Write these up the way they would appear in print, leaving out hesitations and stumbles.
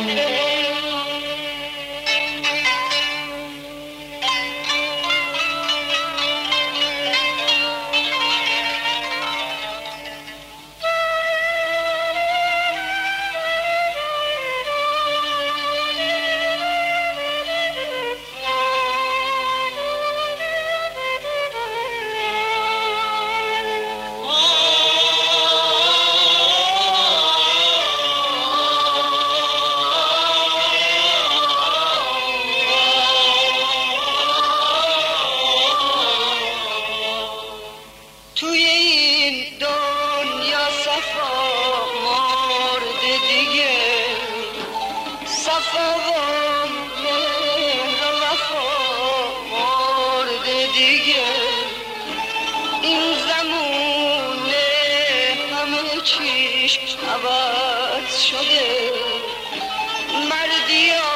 عوض شده، مردی و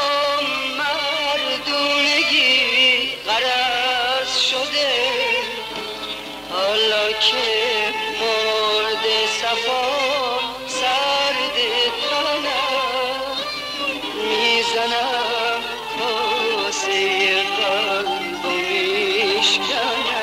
مردونگی غرض شده. حالا که مرد صفا سرد تنم، میزنم کاسه قلب و میشکنم.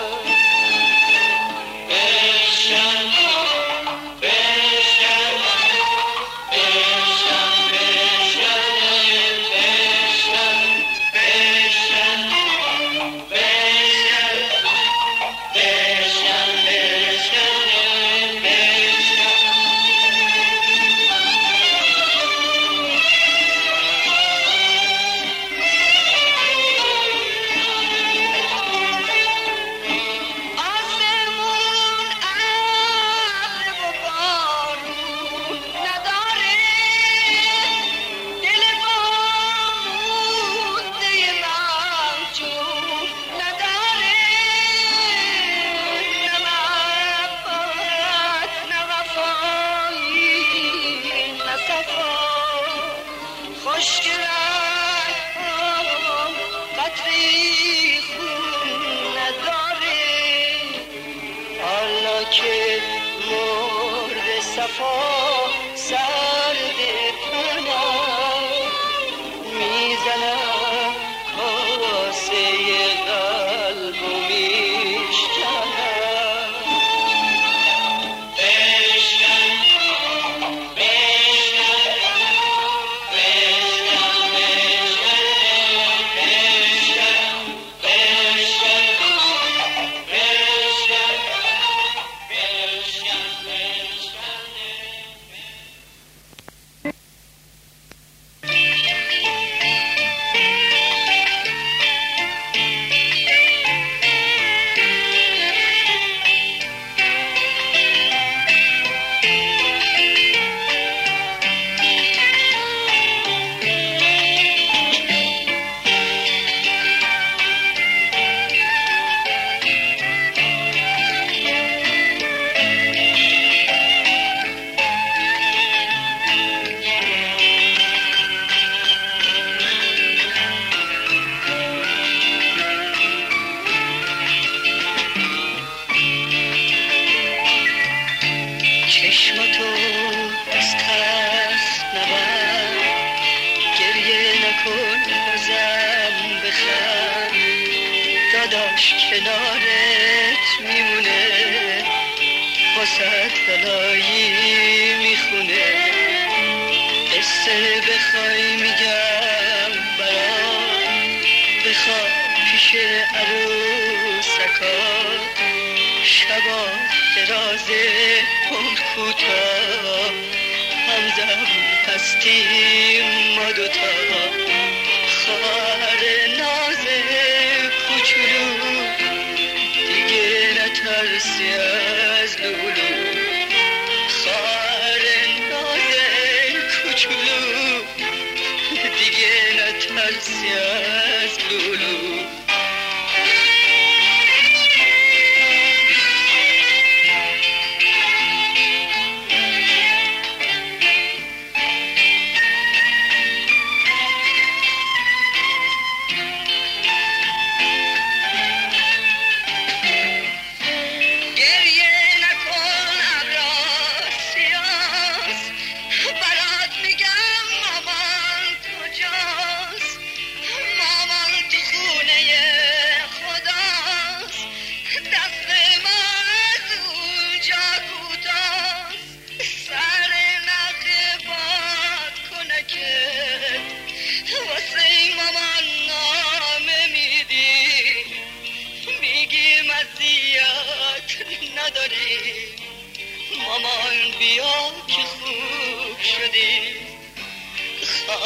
که مرد صفا سرد تنم، میزنم کاسه قلب و میشکنم. چشماتو از ترس نبند، گریه نکن بازم بخند. داداش کنارت میمونه، واسه بلایی میخونه. قصه بخوای میگم برات، بخواب پیش عروسکات. شبا درازه عمر کوتاه، همزم هستیم ما دوتا. خواهر ناز کوچولو، دیگه نترسی از لولو. خواهر ناز کوچولو، دیگه نترسی از لولو. برات میگم مامان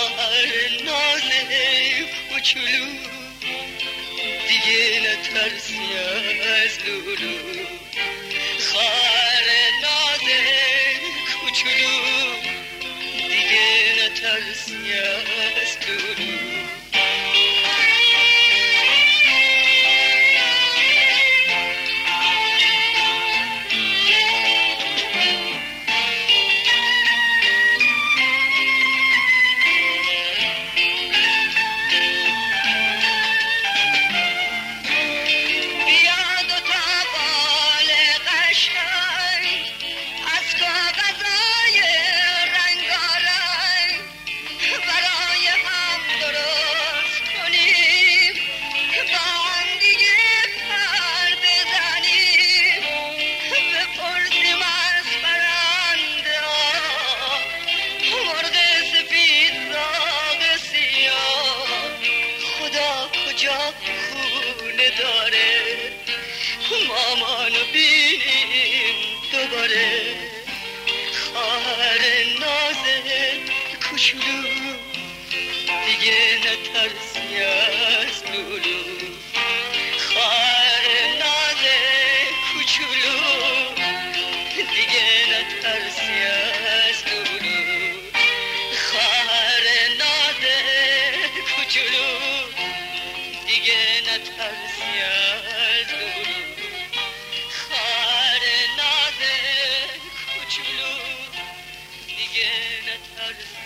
خواهر ناز کوچولو دیگه نترسی از لولو خواهر ناز کوچولو دیگه نترسی از لولو خونه داره مامانو بینیم دوباره خواهر نازه کوچولو دیگه نترسی از لولو خواهر نازه کوچولو دیگه نترسی از لولو خواهر نازه کوچولو دیگه نترسی از لولو خواهر ناز کوچولو دیگه نترسی